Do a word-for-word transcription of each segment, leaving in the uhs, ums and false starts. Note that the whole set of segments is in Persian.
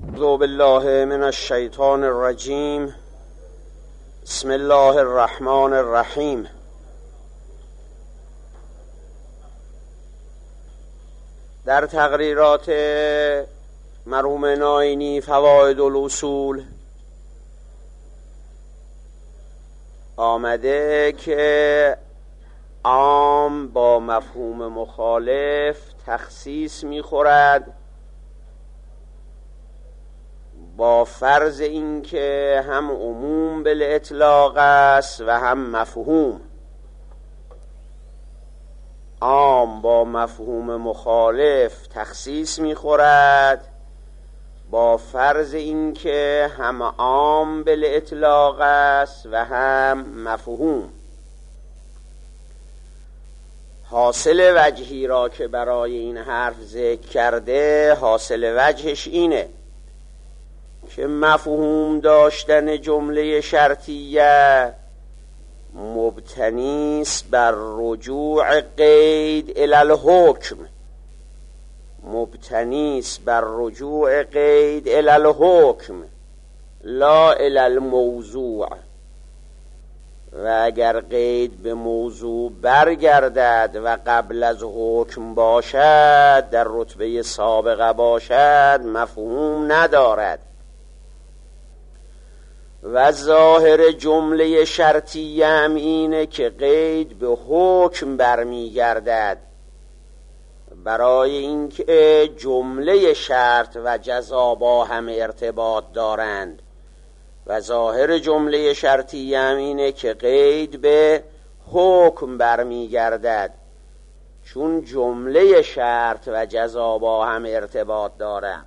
اعوذ بالله من الشیطان الرجیم. بسم الله الرحمن الرحیم. در تقریرات مرحوم ناینی فواید الاصول آمده که عام با مفهوم مخالف تخصیص می‌خورد با فرض اینکه هم عموم بالاطلاق است و هم مفهوم. عام با مفهوم مخالف تخصیص می‌خورد با فرض اینکه هم عام بالاطلاق است و هم مفهوم. حاصل وجهی را که برای این حرف ذکر کرده، حاصل وجهش اینه که مفهوم داشتن جمله شرطیه مبتنی است بر رجوع قید الی الحکم، مبتنی است بر رجوع قید الی الحکم لا الی الموضوع. و اگر قید به موضوع برگردد و قبل از حکم باشد، در رتبه سابقه باشد، مفهوم ندارد. و ظاهر جمله شرطیه هم اینه که قید به حکم برمیگردد، برای اینکه جمله شرط و جزا با هم ارتباط دارند. و ظاهر جمله شرطیه هم اینه که قید به حکم برمیگردد، چون جمله شرط و جزا با هم ارتباط دارند.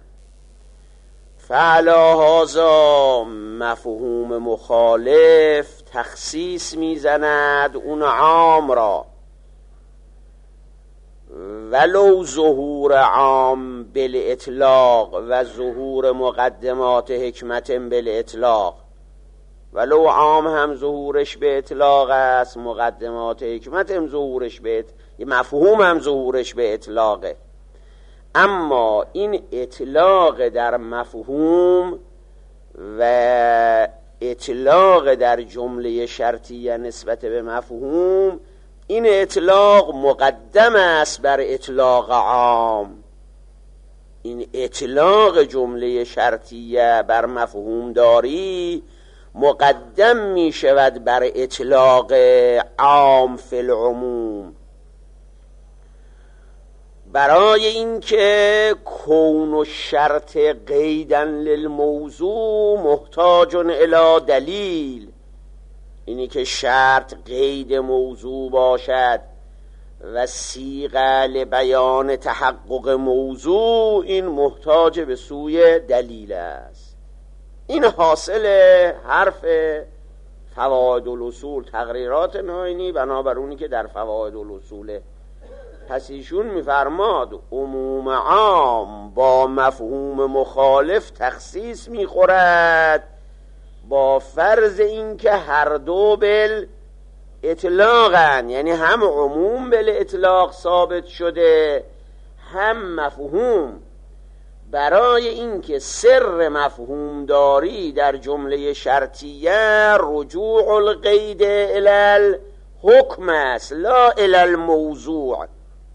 فعلا هازا مفهوم مخالف تخصیص میزند اون عام را، ولو ظهور عام بالاطلاق و ظهور مقدمات حکمت بالاطلاق. ولو عام هم ظهورش به اطلاق است، مقدمات حکمت هم ظهورش به مفهوم هم ظهورش به اطلاقه. اما این اطلاق در مفهوم و اطلاق در جمله شرطیه نسبت به مفهوم، این اطلاق مقدم است بر اطلاق عام. این اطلاق جمله شرطیه بر مفهوم داری مقدم می شود بر اطلاق عام فی العموم، برای اینکه کون و شرط قیدن للموضوع محتاج الی دلیل. اینی که شرط قید موضوع باشد و صیغه لبیان تحقق موضوع، این محتاج به سوی دلیل است. این حاصل حرف فواید الاصول تقریرات ناینی، بنابراینی که در فواید الاصول پس ایشون میفرماد عموم عام با مفهوم مخالف تخصیص میخورد با فرض اینکه هر دو بل اطلاقن، یعنی هم عموم بل اطلاق ثابت شده هم مفهوم، برای اینکه سر مفهوم داری در جمله شرطیه رجوع القید الی الحکم است لا الی الموضوع.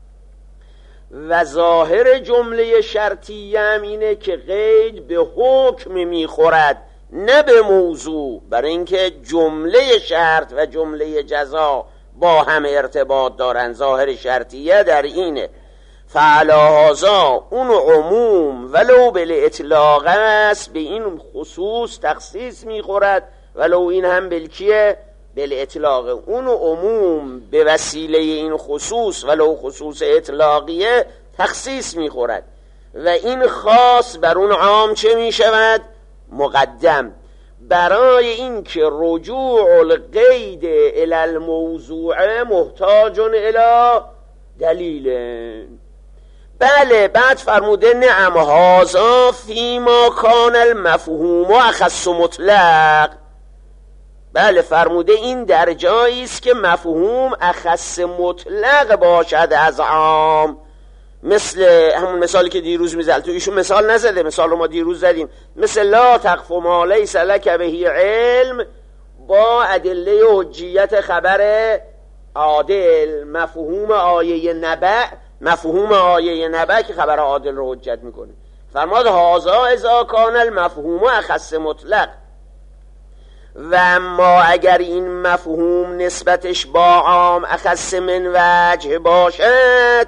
و ظاهر جمله شرطیه هم اینه که قید به حکم میخورد نه به موضوع، برای اینکه جمله شرط و جمله جزا با هم ارتباط دارن. ظاهر شرطیه در اینه. فعلا هازا اون عموم ولو بالاطلاق است به این خصوص تخصیص میخورد، ولو این هم بالکیه بالاطلاق. اون عموم به وسیله این خصوص ولو خصوص اطلاقیه تخصیص میخورد و این خاص بر اون عام چه میشود؟ مقدم، برای اینکه رجوع القید الی الموضوع محتاج الی دلیل. بله، بعد فرموده نعم هذا فیما کان المفهوم و اخص مطلق. بله فرموده این در جایی است که مفهوم اخص مطلق باشد از عام، مثل همون مثالی که دیروز میزد، تو ایشون مثال نزده، مثال رو ما دیروز زدیم، مثل لا تقف ما لیس لک به علم، با ادله حجیت خبر عادل، مفهوم آیه نبأ، مفهوم آیه نبأ که خبر عادل رو حجت میکنه. فرماد هذا اذا کان المفهوم اخص مطلق، و اما اگر این مفهوم نسبتش با عام اخص من وجه باشد،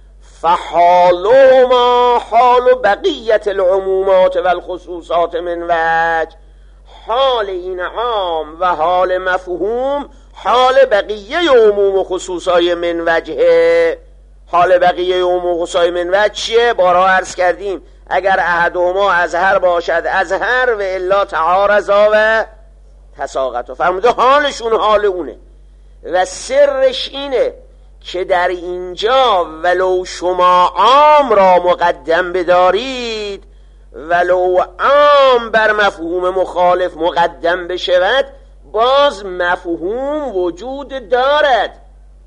فحالهما حال بقیت العمومات و الخصوصات من وجه، حال این عام و حال مفهوم حال بقیه عموم و خصوصای من وجهه. حال بقیه عموم و خصوصای من وجه چیه؟ بارها عرض کردیم اگر احدهما اظهر باشد اظهر و الا تعارضا و تساقطا. فرموده حالشون حال اونه و سرش اینه که در اینجا ولو شما عام را مقدم بدارید، ولو عام بر مفهوم مخالف مقدم بشود، باز مفهوم وجود دارد.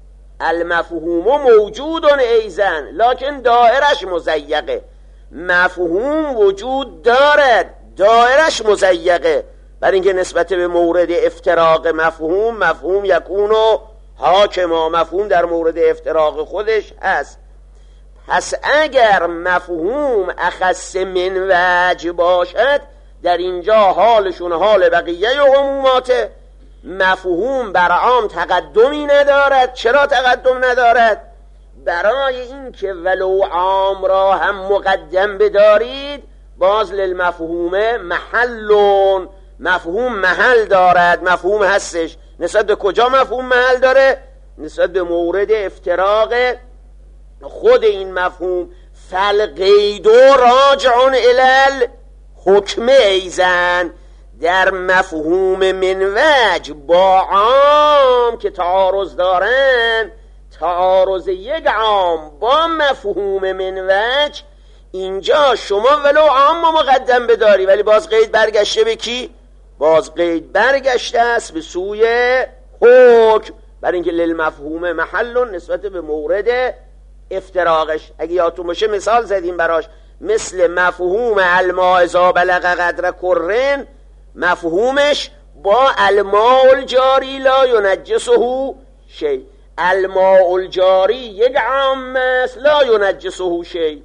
المفهوم موجود ایضا لکن دائرش مضیقه. مفهوم وجود دارد، دائرش مضیقه، برای اینکه نسبت به مورد افتراق مفهوم، مفهوم یکونو حاکما، مفهوم در مورد افتراق خودش هست. پس اگر مفهوم اخص من وجه باشد، در اینجا حالشون حال بقیه عموماته. مفهوم بر عام تقدمی ندارد. چرا تقدم ندارد؟ برای اینکه ولو عام را هم مقدم بدارید، باز للمفهوم محلون، مفهوم محل دارد، مفهوم هستش. نسبت به کجا مفهوم محل داره؟ نسبت به مورد افتراق خود این مفهوم. فالقید راجع الی الحکم ایضا، در مفهوم من وجه با عام که تعارض دارن، تعارض یک عام با مفهوم من وجه، اینجا شما ولو عام مقدم بداری، ولی باز قید برگشته به کی؟ باز قید برگشته است به سوی حکم، برای اینکه للمفهوم محل نسبت به مورد افتراقش. اگه یادتون باشه مثال زدیم براش، مثل مفهوم الماء اذا بلغ قدر کرن، مفهومش با الماء الجاری لا ینجسه شیء. الماء الجاری یک عام است، لا ینجسه شیء.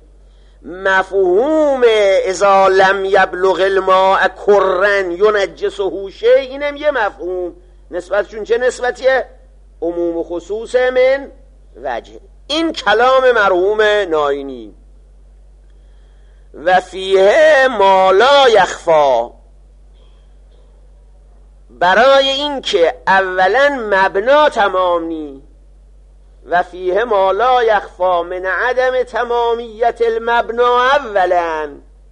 مفهوم اذا لم یبلغ الماء کرن ینجسه شیء، اینم یه مفهوم، نسبتشون چه نسبتیه؟ عموم و خصوص من وجه. این کلام مرحوم ناینی. و فیه ما لا یخفا، برای اینکه اولا مبنا تمام نی، و فیه ما لا یخفا من عدم تمامیت المبنا اولا.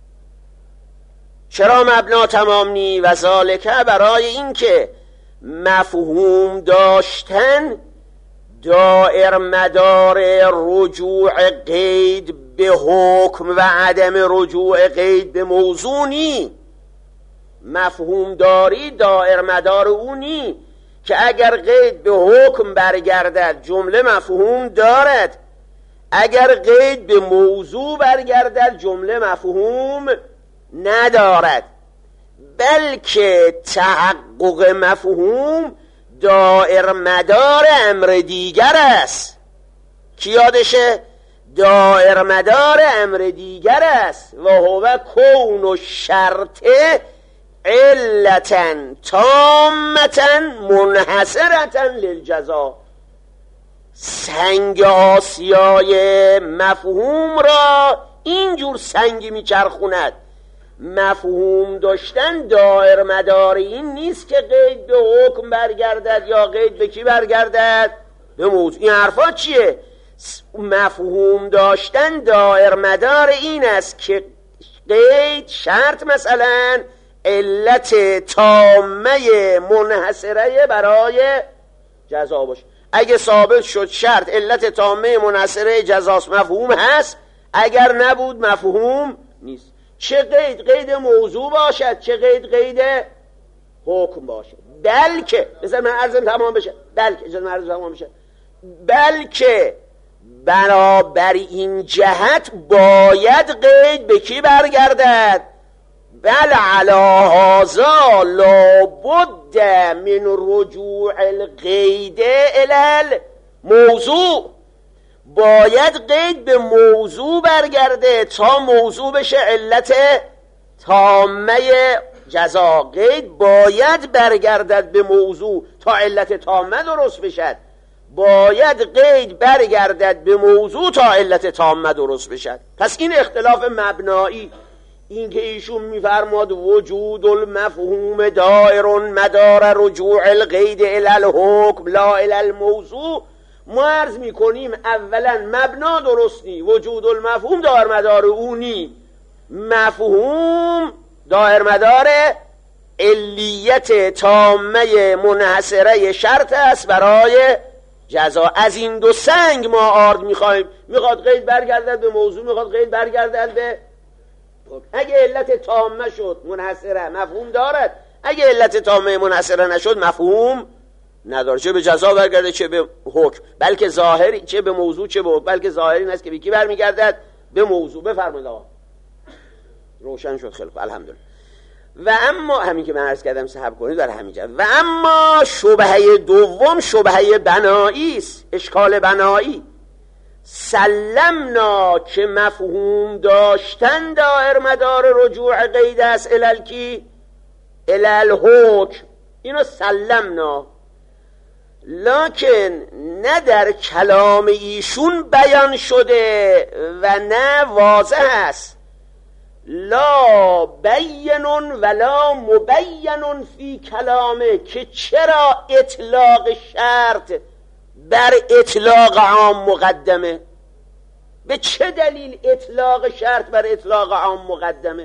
چرا مبنا تمام نی؟ و ذالک، برای اینکه مفهوم داشتن دائر مدار رجوع قید به حکم و عدم رجوع قید به موضوع نی. مفهوم داری دائر مدار اونی که اگر قید به حکم برگردد جمله مفهوم دارد، اگر قید به موضوع برگردد جمله مفهوم ندارد. بلکه تحقق مفهوم دائر مدار امر دیگر است. کی یادشه؟ دائر مدار امر دیگر است. و هو کون و شرط علتا تامتا منحصرتا للجزا. سنگ آسیای مفهوم را اینجور سنگی میچرخوند. مفهوم داشتن دائر مدار این نیست که قید به حکم برگردد یا قید به کی برگردد؟ به موضوع. این حرفا چیه؟ مفهوم داشتن دائر مدار این است که قید شرط مثلا علت تامه منحصره برای جزا باشه. اگه ثابت شد شرط علت تامه منحصره جزاست، مفهوم هست. اگر نبود مفهوم نیست. چه قید؟ قید موضوع باشد، چه قید؟ قید حکم باشد. بلکه بذار من عرضم تمام بشه بلکه اجازه من عرضم تمام بشه بلکه بنابر این جهت باید قید به کی برگردد؟ بل علی هذا لابد من رجوع القید الی الموضوع، باید قید به موضوع برگرده تا موضوع بشه علت تامه جزا. قید باید برگردد به موضوع تا علت تامه درست بشد، باید قید برگردد به موضوع تا علت تامه درست بشد. پس این اختلاف مبنایی، این که ایشون میفرماد وجود المفهوم دائر مدار رجوع القید الی الحکم لا الی الموضوع، ما عرض میکنیم اولا مبنا درست نی، وجود المفهوم دائر مدار اونی، مفهوم دائر مدار علیت تامه منحصره شرط است برای جزا. از این دو سنگ ما آرد میخوایم، میخواد قید برگردد به موضوع، میخواد قید برگردد به، اگه علت تامه شد منحصره مفهوم دارد، اگه علت تامه منحصره نشد مفهوم نداره، چه به جزا برگرده چه به حکم، بلکه ظاهری، چه به موضوع چه به حکم، بلکه ظاهری این است که به کی برمیگردد؟ به موضوع. بفرمایید آقا روشن شد؟ خیلی خوب الحمدلله. و اما همین که من عرض کردم صحب کنید در همین جا. و اما شبهه دوم شبهه بنایی است، اشکال بنایی. سلمنا که مفهوم داشتن دائر مدار رجوع قید است الی کی؟ الی الحکم، اینو سلمنا، لکن نه در کلام ایشون بیان شده و نه واضح است. لا بین ولا مبین فی کلامه، که چرا اطلاق شرط بر اطلاق عام مقدمه؟ به چه دلیل اطلاق شرط بر اطلاق عام مقدمه؟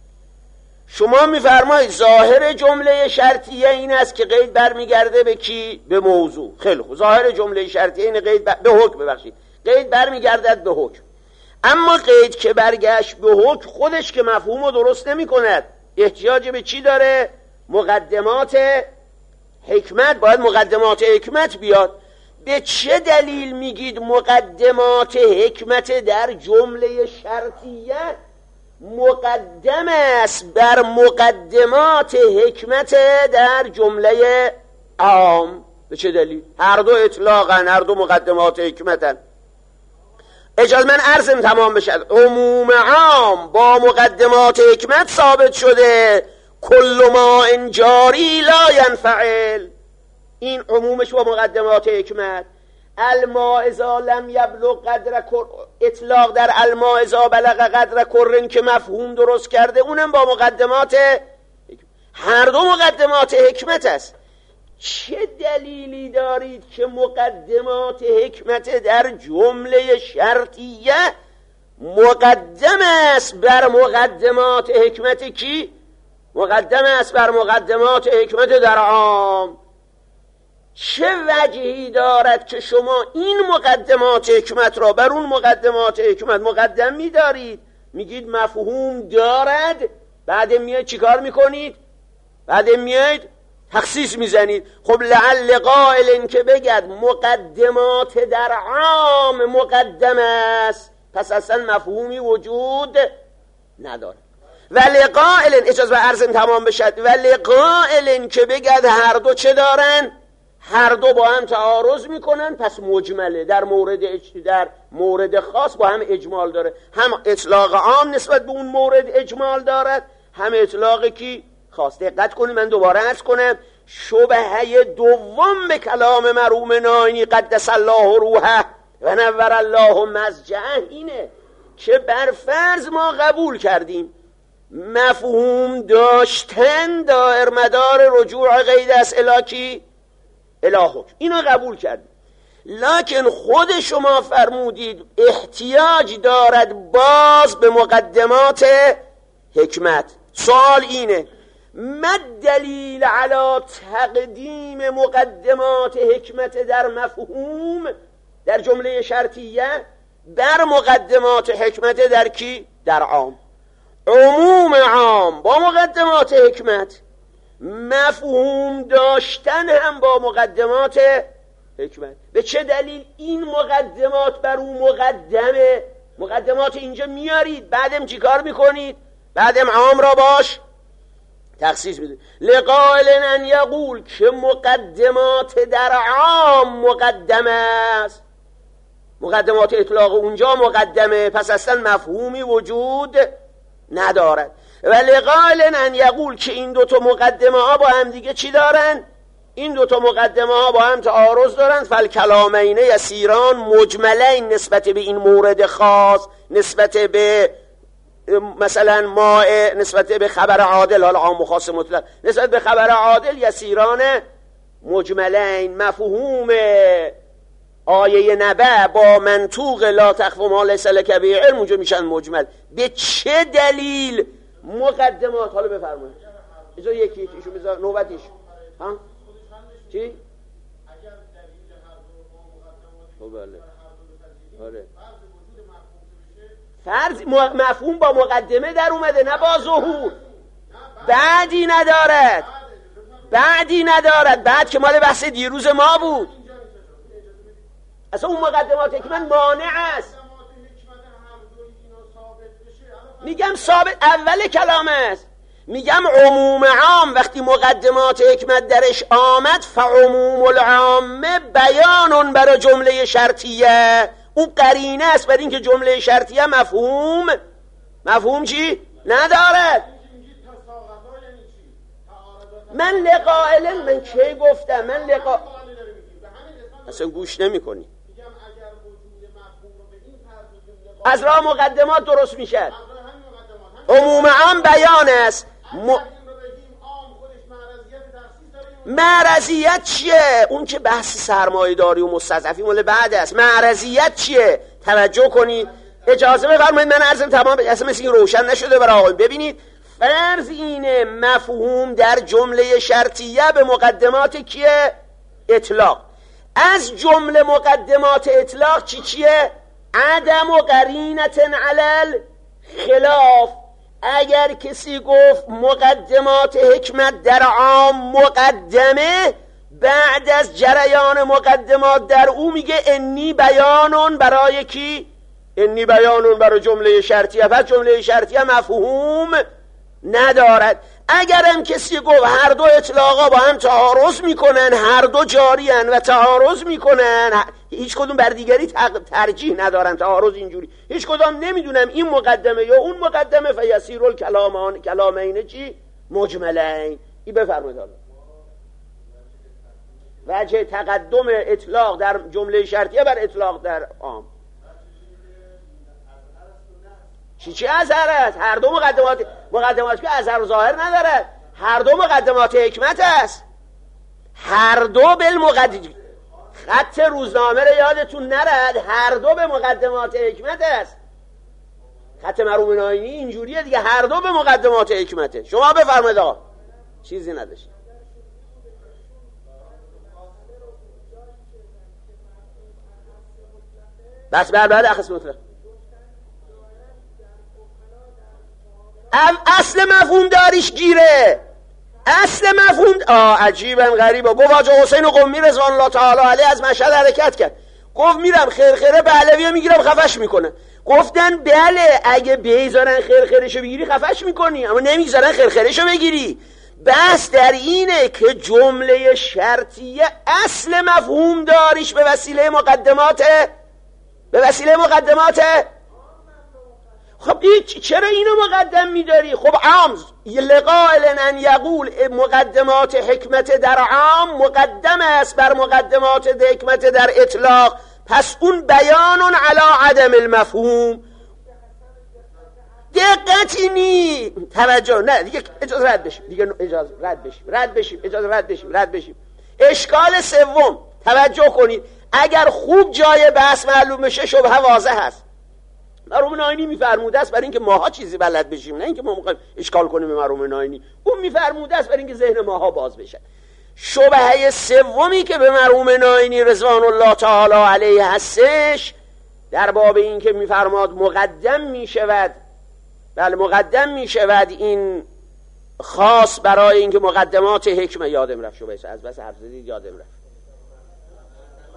شما میفرمایید ظاهر جمله شرطیه این است که قید برمیگرده به کی؟ به موضوع. خیلی خوب، ظاهر جمله شرطیه این قید بر... به حکم، ببخشید قید برمیگردد به حکم. اما قید که برگشت به حکم خودش که مفهوم رو درست نمی کند، احتیاج به چی داره؟ مقدمات حکمت، باید مقدمات حکمت بیاد. به چه دلیل میگید مقدمات حکمت در جمله شرطیه مقدم است بر مقدمات حکمت در جمله عام؟ به چه دلیل؟ هر دو اطلاقن، هر دو مقدمات حکمتن. اجازه من عرضم تمام بشد. عموم عام با مقدمات حکمت ثابت شده، کل ما انجاری لا ینفعل، این عمومش با مقدمات حکمت. الماء اذا لم یبلغ قدر کر، اطلاق در الماء اذا بلغ قدر کرن که مفهوم درست کرده، اونم با مقدمات حکمت. هر دو مقدمات حکمت است. چه دلیلی دارید که مقدمات حکمت در جمله شرطیه مقدم است بر مقدمات حکمت کی؟ مقدم است بر مقدمات حکمت در عام. چه وجهی دارد که شما این مقدمات حکمت را بر اون مقدمات حکمت مقدم می دارید؟ میگید مفهوم دارد، بعد میاید چیکار میکنید؟ بعد میاید تخصیص میزنید. خب لعل قائل که بگد مقدمات در عام مقدم است، پس اصلا مفهومی وجود نداره. و لقائل، اجازه به عرضم تمام بشد، و لقائل که بگد هر دو چه دارن؟ هر دو با هم تعارض میکنن، پس مجمله، در مورد در مورد خاص با هم اجمال داره، هم اطلاق عام نسبت به اون مورد اجمال دارد، هم اطلاق کی؟ خاص. دقت کنید، من دوباره عرض کنم، شبهه دوم به کلام مرحوم ناینی قدس الله روحه و نور الله مضجعه اینه که بر فرض ما قبول کردیم مفهوم داشتن دائر مدار رجوع قید است الی کی؟ الی حکم، اینو قبول کردیم. لکن خود شما فرمودید احتیاج دارد باز به مقدمات حکمت. سوال اینه، ما دلیل علی تقدیم مقدمات حکمت در مفهوم در جمله شرطیه بر مقدمات حکمت در کی؟ در عام. عموم عام با مقدمات حکمت، مفهوم داشتن هم با مقدمات حکمت. به چه دلیل این مقدمات بر اون مقدمه؟ مقدمات اینجا میارید، بعدم چی کار میکنید؟ بعدم عام را باش تخصیص میدید. لقائل ان یقول که مقدمات در عام مقدمه است، مقدمات اطلاق اونجا مقدمه، پس اصلا مفهومی وجود ندارد. و لقائل ان یقول که این دوتا مقدمه ها با هم دیگه چی دارن؟ این دوتا مقدمه ها با هم تعارض دارن. فالکلامین یسیران مجملین نسبت به این مورد خاص، نسبت به مثلا ما، نسبت به خبر عادل، حالا عام و خاص مطلق، نسبت به خبر عادل یسیران مجملین. مفهوم آیه نبأ با منطوق لا تخف ما لیس لک به علم اونجا میشن مجمل. به چه دلیل مقدمات؟ حالا بفرمایید بذار یکی یکیشو بذار نوبتیش. ها چی؟ اگر دلیل هر دو مقدمات بله آره فرض مفهوم با مقدمه در اومده نه با ظهور، بعدی ندارد، بعدی ندارد. بعد که مال بحث دیروز ما بود. اصلا اون مقدمات حکمت مانع است. میگم ثابت اول کلام است. میگم عموم عام وقتی مقدمات حکمت درش آمد، فعموم العام بیانون برای جمله شرطیه. اون قرینه است بر این که جمله شرطیه مفهوم مفهوم چی؟ ندارد. من لقائل من کی گفتم؟ من لقا اصلا گوش نمی کنی. از راه مقدمات درست میشه. عموم عام بیان است. م... معرضیت چیه؟ اون که بحث سرمایه‌داری و مستضعفی مال بعد است. معرضیت چیه؟ توجه کنید. اجازه بفرمایید من عرضم تمام اصلا مثل این روشن نشده برای آقایون. ببینید فرض اینه مفهوم در جمله شرطیه به مقدمات کیه؟ اطلاق. از جمله مقدمات اطلاق چی چیه؟ عدم و قرینت علل خلاف. اگر کسی گفت مقدمات حکمت در عام مقدمه، بعد از جریان مقدمات در او میگه انی بیانون برای کی؟ انی بیانون برای جمله شرطیه. پس جمله شرطیه مفهوم ندارد. اگرم کسی گفت هر دو اطلاقا با هم تعارض میکنن، هر دو جاریان و تعارض میکنن، هیچ کدوم بر دیگری ترجیح ندارن، تعارض اینجوری هیچ کدام نمیدونم این مقدمه یا اون مقدمه، فیسیر الکلامان کلامین چی؟ مجملین. این بفرمایید حالا وجه تقدم اطلاق در جمله شرطیه بر اطلاق در عام چی چی اثر است؟ هر دو مقدمات مقدماتی که اثر و ظاهر ندارد، هر دو مقدمات حکمت است. هر دو بالمقدمات، خط روزنامه رو یادتون نرد، هر دو به مقدمات حکمت است. خط مرحوم ناینی اینجوریه دیگه، هر دو به مقدمات حکمته. شما بفرمایید آقا چیزی نداشت. بس بر بعد اخص مطلق اصل مفهوم داریش گیره. اصل مفهوم آه عجیبا غریبا. گفت حاج حسین قمی رضوان الله تعالی علیه از مشهد حرکت کرد، گفت میرم خرخره پهلوی رو میگیرم خفش میکنن. گفتن بله اگه بیزارن خرخرشو بگیری خفش میکنی، اما نمیذارن خرخرشو بگیری. بس در اینه که جمله شرطیه اصل مفهوم داریش به وسیله مقدمات به وسیله مقدمات خب چرا اینو مقدم میداری؟ خب عام لقائل ان یقول مقدمات حکمت در عام مقدم است بر مقدمات حکمت در اطلاق، پس اون بیانون علی عدم المفهوم. دقتی نی توجه نه دیگه، اجازه رد بشیم دیگه، اجازه رد بشیم رد بشیم اجازه رد بشیم رد بشیم اشکال سوم توجه کنید، اگر خوب جای بحث معلوم بشه شبهه واضح هست. مرحوم ناینی میفرموده است برای اینکه ماها چیزی بلد بشیم، نه اینکه ما میخوایم اشکال کنیم به مرحوم ناینی. اون میفرموده است برای اینکه ذهن ماها باز بشه. شبهه سومی که به مرحوم ناینی رضوان الله تعالی علیه هستش در باب این که میفرماد مقدم میشود، بله مقدم میشود این خاص برای اینکه مقدمات حکمه، یادم رفت شبهه از بس حرف زدید یادم رفت.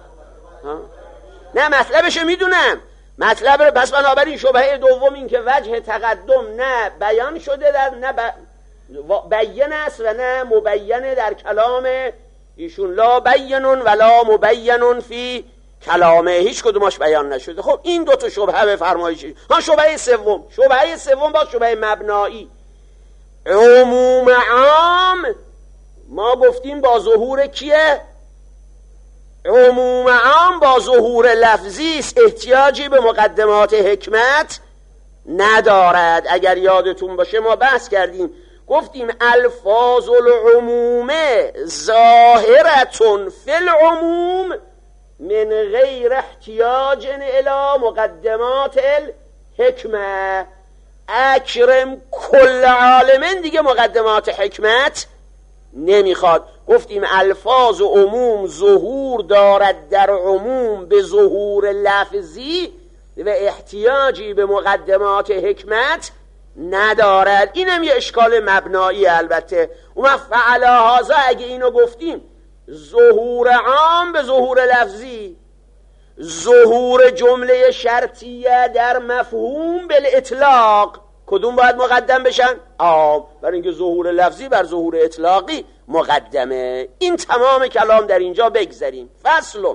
نه مطلبشو میدونم، مطلب رو. پس بنابراین شبهه دوم این که وجه تقدم نه بیان شده در نه ب... بیان است و نه مبین در کلام ایشون. لا بینن ولا مبین فی کلامه، هیچ کدومش بیان نشده. خب این دو تا شبهه بفرمایید. ها شبهه سوم، شبهه سوم با شبهه مبنایی. عموم عام ما گفتیم با ظهور کیه؟ عموم عام با ظهور لفظی است، احتیاجی به مقدمات حکمت ندارد. اگر یادتون باشه ما بحث کردیم، گفتیم الفاظ العموم ظاهرتون فی العموم من غیر احتیاج الی مقدمات الحکمه. اکرم کل عالمین دیگه مقدمات حکمت نمیخواد. گفتیم الفاظ عموم ظهور دارد در عموم به ظهور لفظی و احتیاجی به مقدمات حکمت ندارد. اینم یه اشکال مبنایی. البته اون فعل هذا اگه اینو گفتیم ظهور عام به ظهور لفظی، ظهور جمله شرطیه در مفهوم بالاطلاق، کدوم باید مقدم بشن؟ عام، برای اینکه ظهور لفظی بر ظهور اطلاقی مقدمه. این تمام کلام در اینجا بگذاریم. فصل: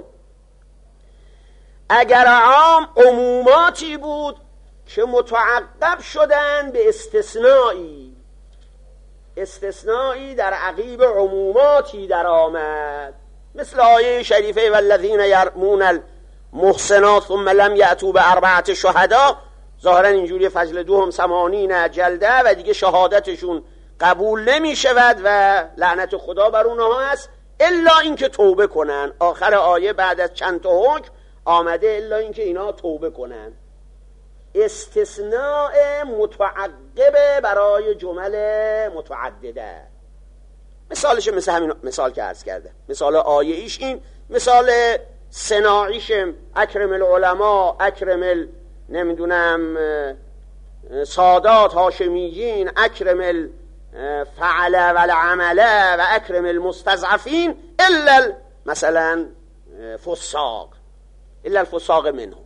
اگر عام عموماتی بود که متعقب شدن به استثنایی، استثنایی در عقیب عموماتی در آمد، مثل آیه شریفه والذین یرمون المحصنات ثم لم یأتوا باربعة شهدا. ظاهرا اینجوری فضل دوهم ثمانین جلده و دیگه شهادتشون قبول نمی شود و لعنت خدا بر اونها هست الا اینکه توبه کنن. آخر آیه بعد از چند تا حکم آمده الا اینکه اینا توبه کنن. استثناء متعقبه برای جمل متعدده. مثالش مثل همین مثال که عرض کرده، مثال آیه ایش این، مثال صناعیش اکرم العلماء، اکرم ال... نمیدونم سادات هاشمیین، اکرم الفعل والعمل و اکرم المستضعفین الا مثلا فساق، الا الفساق منهم.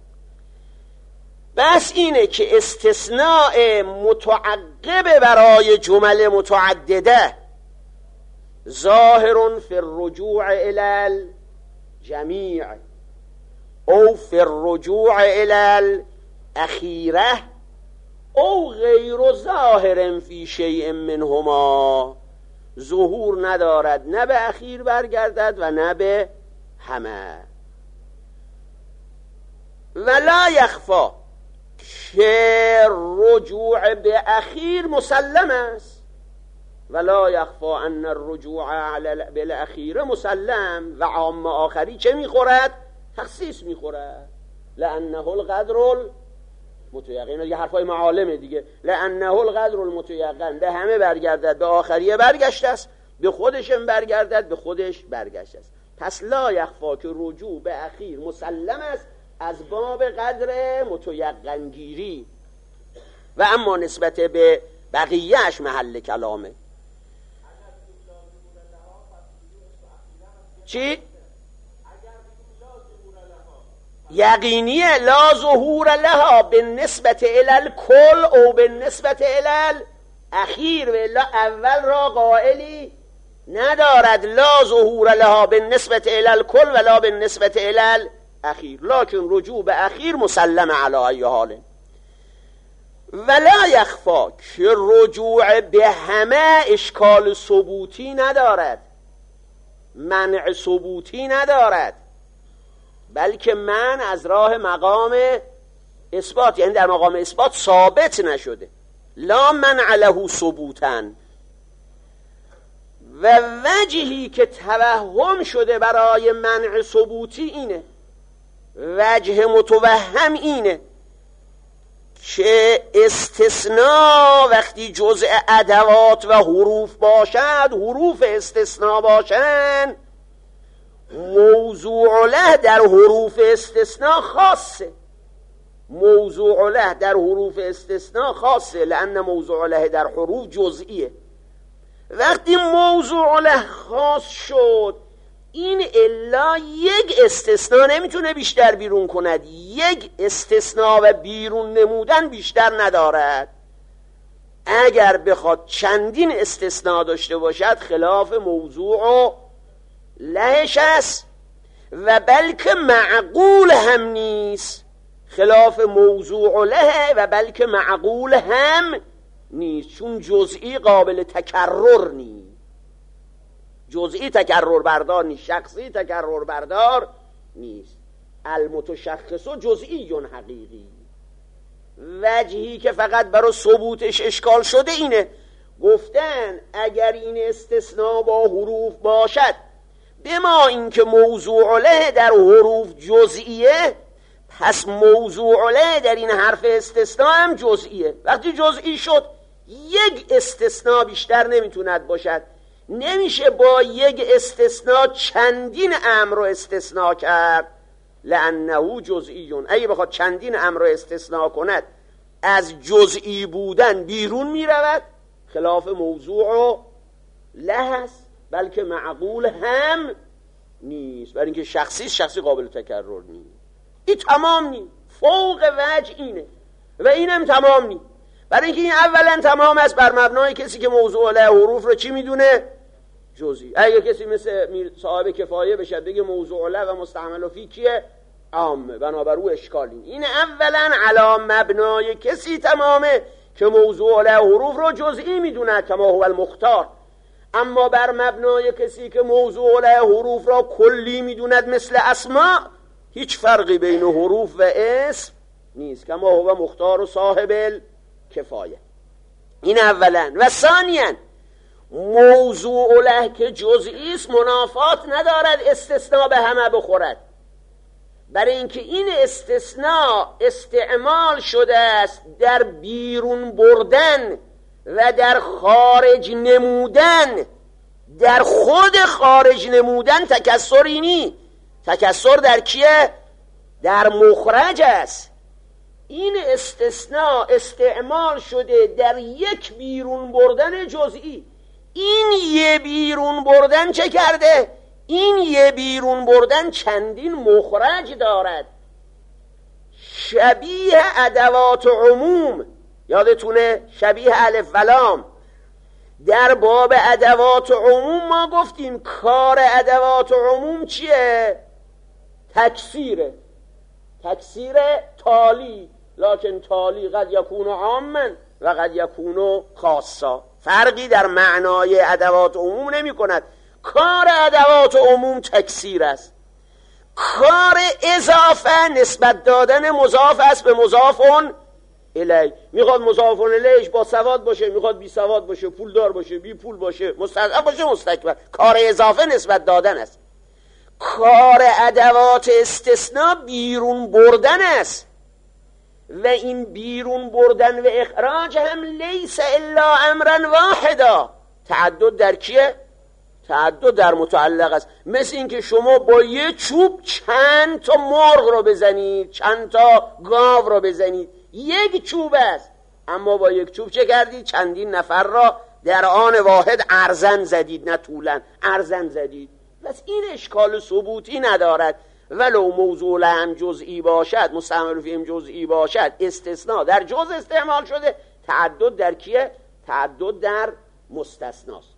بس اینه که استثناء متعقب برای جمل متعدده ظاهر فی الرجوع الی الجمیع او فی الرجوع الی الاخیره او غیر ظاهر فی شیء منهما. ظهور ندارد، نه به اخیر برگردد و نه به همه. ولا یخفا که رجوع به اخیر مسلم است. ولا یخفا ان الرجوع بالاخیر مسلم. و عام آخری چه میخورد؟ تخصیص میخورد. لانه القدر المتیقن. یه حرفای معالمه دیگه. لانه القدر المتیقن، به همه برگردد، به آخریه برگشته است، به خودشم برگردد، به خودش برگشته است. پس لا یخفا که رجوع به اخیر مسلم است از باب قدر متیقن گیری. و اما نسبت به بقیهش محل کلامه. چی؟ یقینیه لا ظهور لها به نسبت الالکل او به نسبت الاخیر. و الا اول را قائلی ندارد. لا ظهور لها به نسبت الالکل ولا به نسبت الاخیر، لکن رجوع به اخیر مسلم علی ای حال. ولا یخفا که رجوع به همه اشکال ثبوتی ندارد، منع ثبوتی ندارد، بلکه من از راه مقام اثبات، یعنی در مقام اثبات ثابت نشده. لا منع له ثبوتا. و وجهی که توهم شده برای منع ثبوتی اینه، وجه متوهم اینه که استثناء وقتی جزء ادوات و حروف باشد، حروف استثناء باشن، موضوع له در حروف استثناء خاصه. موضوع له در حروف استثناء خاصه، لأن موضوع له در حروف جزئیه. وقتی موضوع له خاص شد، این الا یک استثناء نمیتونه بیشتر بیرون کند، یک استثناء و بیرون نمودن بیشتر ندارد. اگر بخواد چندین استثناء داشته باشد خلاف موضوع و لهش است و بلکه معقول هم نیست. خلاف موضوع و له و بلکه معقول هم نیست، چون جزئی قابل تکرر نیست. جزئی تکرر بردار نیست، شخصی تکرر بردار نیست. المتشخص و جزئی حقیقی. وجهی که فقط برای ثبوتش اشکال شده اینه، گفتن اگر این استثناء با حروف باشد، به ما اینکه موضوع له در حروف جزئیه، پس موضوع له در این حرف استثناء هم جزئیه. وقتی جزئی شد یک استثناء بیشتر نمیتوند باشد. نمیشه با یک استثناء چندین امر رو استثناء کرد، لانه جزئیون. اگه بخواد چندین امر رو استثناء کند از جزئی بودن بیرون میرود، خلاف موضوع و له است، بلکه معقول هم نیست. برای اینکه شخصی شخصی قابل تکرر نیست. این تمام نیست، فوق وجه اینه و اینم تمام نیست. برای اینکه این اولا تمام است بر مبنای کسی که موضوع له حروف رو چی میدونه؟ جزئی. اگه کسی مثل صاحب کفایه بشه بگه موضوع له و مستعمل فی کیه؟ عامه، بنابر او اشکالی. این اولا علی مبنای کسی تمامه که موضوع له حروف رو جزئی میدونه، کما هو المختار. اما بر مبنای کسی که موضوع له حروف را کلی میدوند مثل اسماء، هیچ فرقی بین حروف و اسم نیست، کما هو مختار و صاحب کفایه. این اولا. و ثانیا موضوع له که جزئی است منافات ندارد استثناء به همه بخورد، برای اینکه این استثناء استعمال شده است در بیرون بردن و در خارج نمودن. در خود خارج نمودن تکسری نی، تکسر در کیه؟ در مخرج است. این استثناء استعمال شده در یک بیرون بردن جزئی. این یه بیرون بردن چه کرده؟ این یه بیرون بردن چندین مخرج دارد، شبیه ادوات عموم. یادتونه شبیه الف و لام. در باب ادوات عموم ما گفتیم کار ادوات عموم چیه؟ تکثیره. تکثیر تالی، لکن تالی قد یکون عاما و قد یکون خاصا. فرقی در معنای ادوات عموم نمی کند. کار ادوات عموم تکثیر است. کار اضافه نسبت دادن مضاف است به مضاف الیه. میخواد مضاف الیهش با سواد باشه، میخواد بی سواد باشه، پول دار باشه، بی پول باشه، مستضعف باشه، مستکبر. کار اضافه نسبت دادن است. کار ادوات استثناء بیرون بردن است و این بیرون بردن و اخراج هم لیس الا امرا واحدا. تعدد در کیه؟ تعدد در متعلق است. مثل اینکه شما با یه چوب چند تا مرغ رو بزنید، چند تا گاو رو بزنید، یک چوب است، اما با یک چوب چه کردید؟ چندین نفر را در آن واحد ارزن زدید، نه طولن، ارزن زدید. پس این اشکال ثبوتی ندارد. ولو موضوع هم جزئی باشد، مستعمل فیهم جزئی باشد، استثناء در جز استعمال شده، تعدد در کیه؟ تعدد در مستثناست.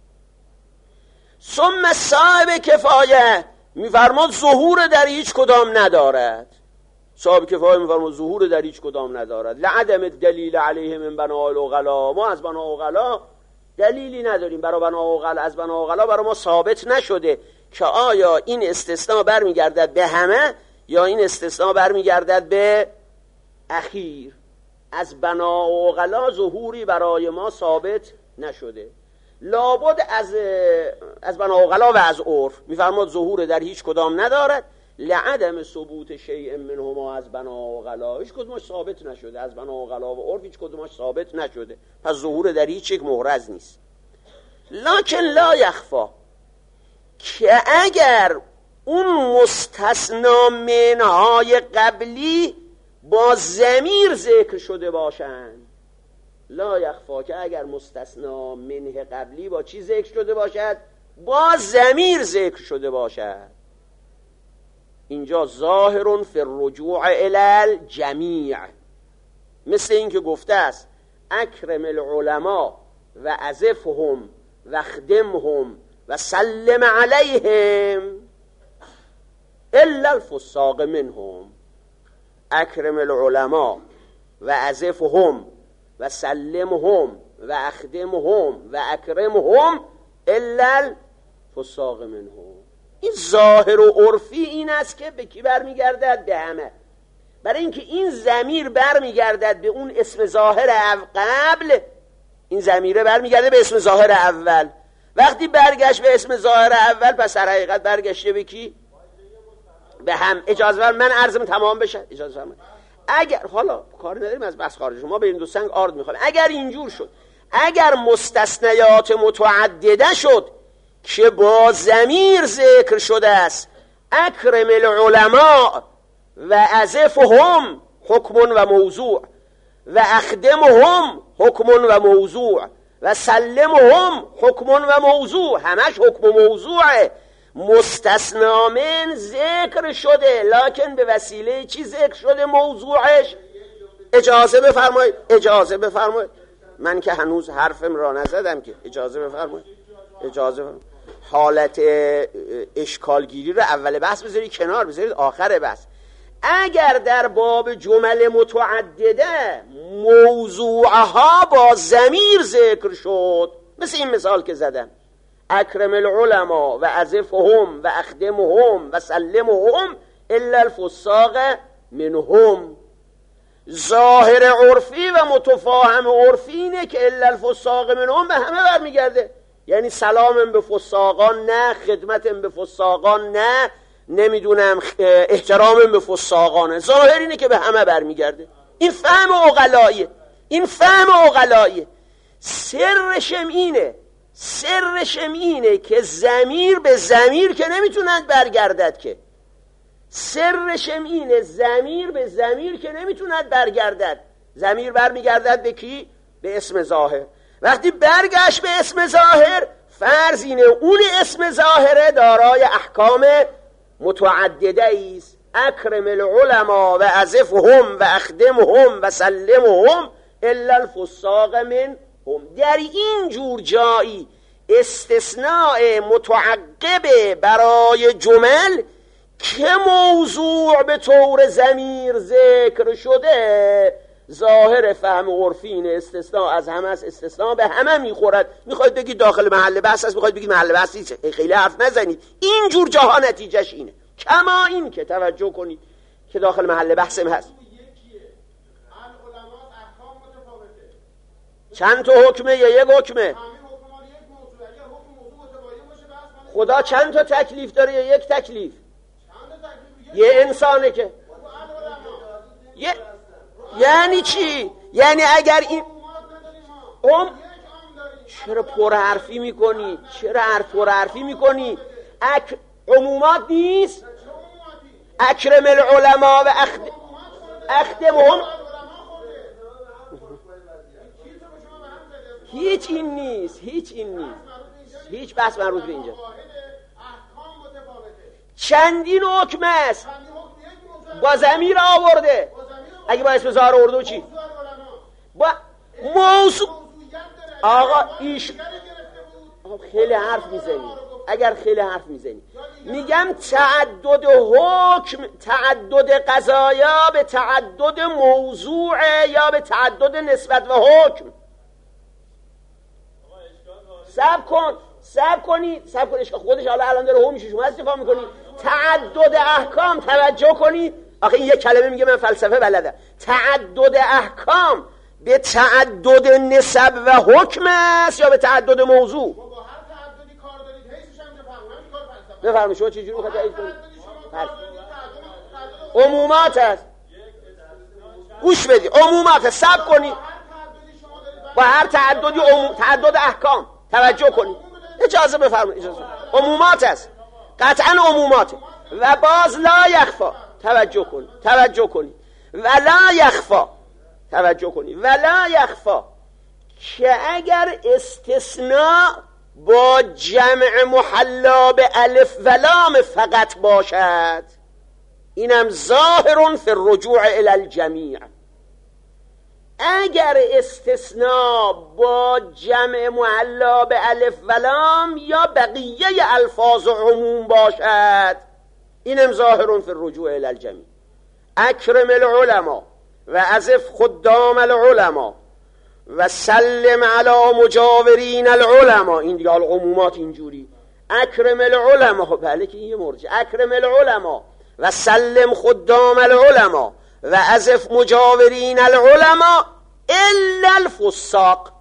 ثم صاحب کفایه میفرماد ظهور در هیچ کدام ندارد. صاحب کفایه میفرماد ظهور در هیچ کدام ندارد. لعدم دلیل علیه من بناء العقلا. ما از بناء العقلا دلیلی نداریم. برای بناء العقلا از بناء العقلا برای ما ثابت نشده که آیا این استثناء برمیگردد به همه یا این استثناء برمیگردد به اخیر. از بناء العقلا ظهوری برای ما ثابت نشده. لابد از از بناء العقلا و از عرف میفرماد ظهور در هیچ کدام ندارد. لعدم ثبوت شیء منهما از بناء العقلا، هیچ کدومش ثابت نشده. از بناء العقلا و عرف هیچ کدومش ثابت نشده، پس ظهور در هیچ یک محرز نیست. لکن لا یخفا، که اگر اون مستثنا منهای قبلی با ضمیر ذکر شده باشند، لا یخفا، که اگر مستثنا منه قبلی با چی ذکر شده باشد؟ با ضمیر ذکر شده باشد. اینجا ظاهر فی الرجوع الی الجمیع، مثل این که گفته است اکرم العلماء و عزفهم و خدمهم و سلم علیهم الا الفساق منهم. اکرم العلماء و عزفهم و سلمهم و اخدمهم و اکرمهم الا الفساق منهم. این ظاهر و عرفی این است که به کی برمیگردد؟ به همه. برای اینکه این ضمیر برمیگردد به اون اسم ظاهر قبل، این ضمیره برمیگرده به اسم ظاهر اول. وقتی برگشت به اسم ظاهر اول پس در حقیقت برگشته به کی؟ به هم. اجازه فرمایید من عرضم تمام بشه. اجازه فرمایید. اگر حالا کار نداریم از بس خارج، ما به این دو سنگ آرد میخوایم. اگر اینجور شد، اگر مستثنیات متعدده شد که با ضمیر ذکر شده است، اکرم العلماء و عزفهم حکم و موضوع و اخدمهم حکم و موضوع و سلمهم حکم و موضوع، همش حکم و موضوعه. مستثنا من ذکر شده، لکن به وسیله چی ذکر شده موضوعش؟ اجازه بفرمایید، اجازه بفرمایید، من که هنوز حرفم را نزدم که. اجازه بفرمایید، اجازه بفرمایید. حالت اشکالگیری رو اول بحث بذارید کنار، بذارید آخر بحث. اگر در باب جمل متعدده موضوعها با ضمیر ذکر شد، مثل این مثال که زدم، اکرم العلماء و عزفهم و اخدمهم و سلمهم الا الفساق منهم، ظاهر عرفی و متفاهم عرفی اینه که الا الفساق منهم به همه برمیگرده. یعنی سلامم به فساقان نه، خدمتم به فساقان نه، نمیدونم احترامم به فساقانه. ظاهر اینه که به همه برمیگرده. این فهم عقلاییه، این فهم عقلاییه. سرشم اینه، سرشم اینه که ضمیر به ضمیر که نمیتونند برگردد که. سرشم اینه ضمیر به ضمیر که نمیتوند برگردد. ضمیر برمیگردد به کی؟ به اسم ظاهر. وقتی برگشت به اسم ظاهر، فرض اینه اون اسم ظاهره دارای احکام متعدده است. اکرم العلماء و عزفهم و اخدمهم و سلمهم الا الفساق منهم. در این جور جایی استثناء متعقب برای جمل که موضوع به طور ضمیر ذکر شده، ظاهر فهم عرفین استثناء از همه است، استثناء به همه میخورد. میخواید بگید داخل محل بحث است، میخواید بگید محل بحث نیست، خیلی حرف نزنید. این جور جاها نتیجهش اینه. کما این که توجه کنید که داخل محل بحثم هست. چند تا حکمه یا یک حکمه؟ خدا چند تا تکلیف داره یا یک تکلیف؟ یه انسانه که یه... یعنی چی؟ یعنی اگر این ام... چرا پر حرفی میکنی؟ چرا حرف پر حرفی میکنی؟ اک... عمومات نیست؟ اکرم العلماء و اخد... اخدمهم هیچ این نیست، هیچ این نیست، هیچ بحث مربوط به اینجا. چندین حکم است با ضمیر آورده. اگه با اسم ظاهر آورده و چی؟ با موضوع. آقا ایش خیلی حرف میزنی. اگر خیلی حرف میزنی میگم تعدد حکم، تعدد قضایا به تعدد موضوع یا به تعدد نسبت و حکم. صبر کن، صبر کنید، صبر کنید. خودش حالا الان داره هم میشه، شما استفاده میکنید. تعدد احکام، توجه کنید. آخه این یک کلمه میگه من فلسفه بلدم. تعدد احکام به تعدد نسب و حکم است یا به تعدد موضوع؟ با هر تعددی کار دارید، حیثش هم بفرمایید. بفرمایید شما چه جوری میخواید تعیین کنید؟ عمومات است. گوش بدید، عمومات است. صبر کنید. با هر تعددی عموم، تعدد احکام، توجه کنید. اجازه بفرمایید، اجازه. عمومات است. قطعا عمومات. و باز لا یخفا، توجه کنید، توجه کنید. ولا یخفا، توجه کنید. ولا یخفا که اگر استثناء با جمع محلا به الف و لام فقط باشد، اینم ظاهر فی الرجوع الی الجمیع. اگر استثناء با جمع محلا به الف و لام یا بقیه الفاظ عموم باشد، اینم ظاهر فی الرجوع الی الجمیع. اکرم العلماء و اضف خدام العلماء و سلم علی مجاورین العلماء، این دیگه العمومات اینجوری. اکرم العلماء، بله که این یه مرجع. اکرم العلماء و سلم خدام العلماء و اضف مجاورین العلماء الا الفساق،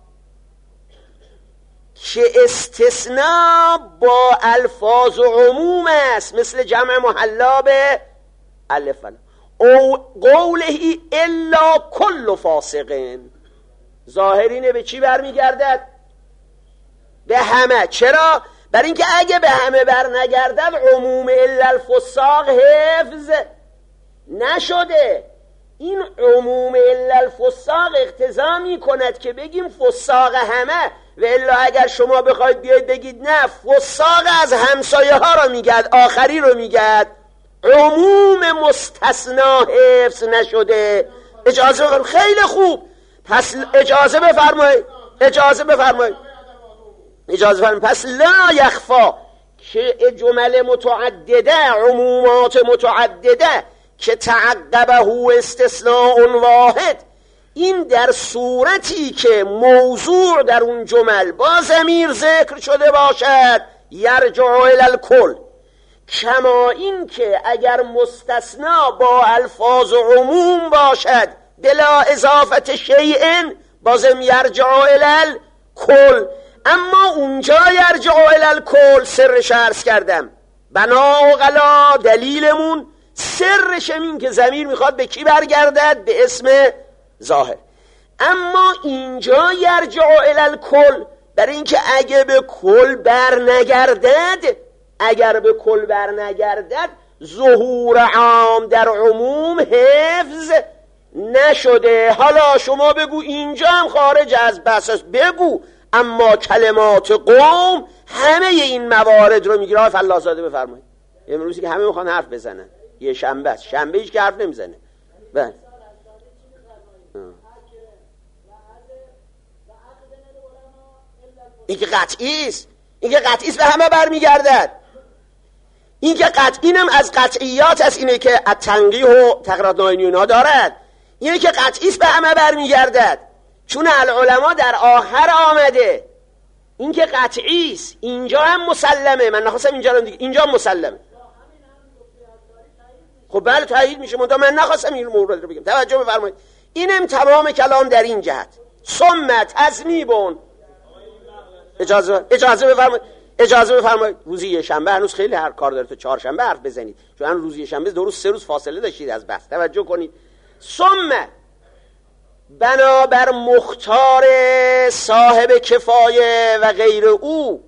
که استثناء با الفاظ عموم است، مثل جمع محلا به الف و لام. او قوله الا کل فاسقین، ظاهرینه به چی برمیگردد؟ به همه. چرا؟ برای اینکه اگه به همه بر نگردد عموم الا الفساق حفظ نشده. این عموم الا الفساق اقتضا می کند که بگیم فساق همه، و الا اگر شما بخواید بیاید بگید نه فساق از همسایه ها رو میگد، آخری رو میگد، عموم مستثنا حفظ نشده. اجازه بفرمایید. خیلی خوب، پس اجازه بفرمایید اجازه بفرمایید اجازه بفرمایید پس لا یخفا که جمل متعدده، عمومات متعدده که تعقبه استثناء واحد، این در صورتی که موضوع در اون جمل با ضمیر ذکر شده باشد یرجع الی الکل، کما این که اگر مستثنا با الفاظ عموم باشد بلا اضافت شیء بازم یرجع الی الکل. اما اونجا یرجع الی الکل سرش عرض کردم، بنا و غلا دلیلمون سرش این که ضمیر میخواد به کی برگردد؟ به اسم ظاهر. اما اینجا یرجع الی الکل برای اینکه اگه به کل بر نگردد اگر به کل بر نگردد ظهور عام در عموم حفظ نشده. حالا شما بگو اینجا هم خارج از بحث است، بگو، اما کلمات قوم همه این موارد رو میگیره. آقای فلاحزاده بفرمایید. امروزی که همه میخوان حرف بزنن، یه شنبه است، شنبه هیچ که حرف نمیزنه. بله این که قطعی است، این که قطعی است به همه برمیگردد. این که قطعی هم از قطعیات است، اینه که التنقیح و تقرات ناینیونا دارد، اینه که قطعی است به همه برمیگردد، چون العلماء در آخر آمده. این که قطعی است، اینجا هم مسلمه. من نخواستم اینجا رو دیگه، اینجا هم مسلمه. خب بله تایید میشه، منتها من نخواستم این مورد رو بگم. توجه بفرمایید، اینم تمام کلام در این جهت. ثم تذنیبون. اجازه اجازه بفرمایید اجازه بفرمایید روزی یه شنبه هنوز خیلی هر کار داره، تو چهارشنبه حرف بزنید، چون هنوز روزی شنبه دو روز سه روز فاصله داشتید از بحث. توجه کنید. ثم بنابر مختار صاحب کفایه و غیر او،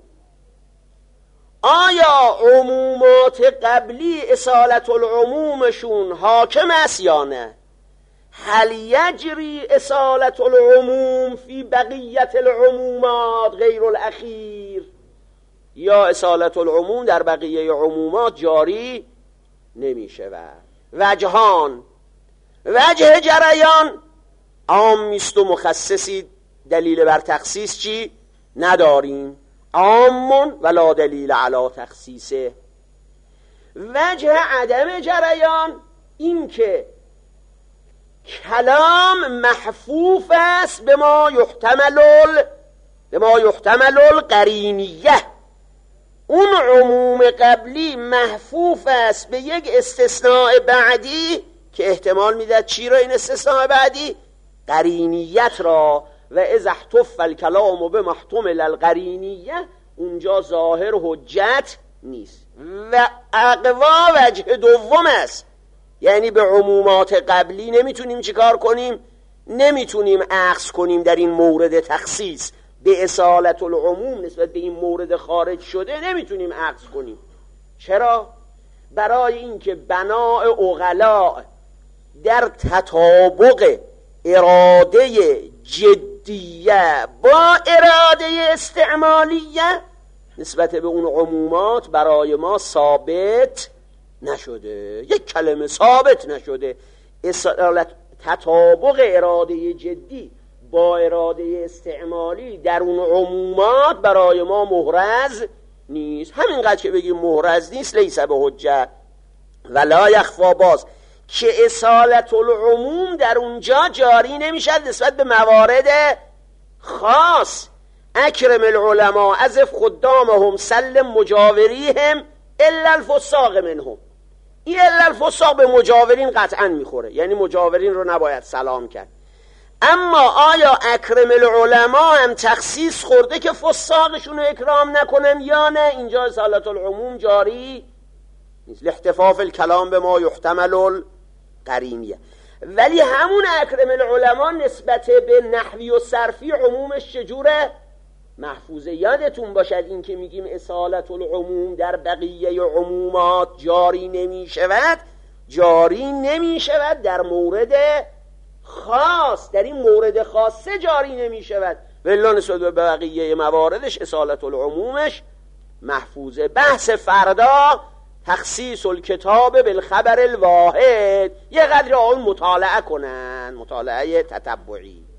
آیا عمومات قبلی اصالت العمومشون حاکم است یا نه؟ هل یجری اصالت العموم فی بقیت العمومات غیر الاخیر، یا اصالت العموم در بقیه عمومات جاری نمیشه؟ و وجهان، وجه جریان عامیست و مخصصی دلیل بر تخصیص چی نداریم، عامون ولا دلیل علی تخصیصه. وجه عدم جریان این که کلام محفوف است به ما یحتمل به ما یحتمل القرینیه، اون عموم قبلی محفوف است به یک استثناء بعدی که احتمال میداد چی را؟ این استثناء بعدی قرینیت را. و اذا احتف الکلام به محتمل القرینیه، اونجا ظاهر حجت نیست. و اقوا وجه دوم است، یعنی به عمومات قبلی نمیتونیم چیکار کنیم؟ نمیتونیم اخذ کنیم در این مورد تخصیص به اصالت العموم نسبت به این مورد خارج شده، نمیتونیم اخذ کنیم. چرا؟ برای اینکه بناء عقلاء در تطابق اراده جدیه با اراده استعمالیه نسبت به اون عمومات برای ما ثابت نشده، یک کلمه ثابت نشده. اصالت تطابق اراده جدی با اراده استعمالی در اون عمومات برای ما محرز نیست. همینقدر که بگیم محرز نیست لیس به حجت. ولا یخفا، باز که اصالت العموم در اونجا جاری نمیشد نسبت به موارد خاص. اکرم العلماء ازف خدامهم سلم مجاوریهم الا الفساق منهم. این الا الفساق به مجاورین قطعا میخوره، یعنی مجاورین رو نباید سلام کرد. اما آیا اکرم العلماء هم تخصیص خورده که فساقشون رو اکرام نکنن یا نه؟ اینجا اصالت العموم جاری نیست، لاحتفاف الکلام به ما یحتمل القرینیه. ولی همون اکرم العلماء نسبت به نحوی و صرفی عمومش چجوره؟ محفوظه. یادتون باشد این که میگیم اصالت العموم در بقیه عمومات جاری نمی شود، جاری نمی شود در مورد خاص، در این مورد خاصه جاری نمی شود، ولی نسبت به بقیه مواردش اصالت العمومش محفوظه. بحث فردا تخصیص الکتاب بالخبر الواحد، یه قدر آن مطالعه کنن، مطالعه تتبعی.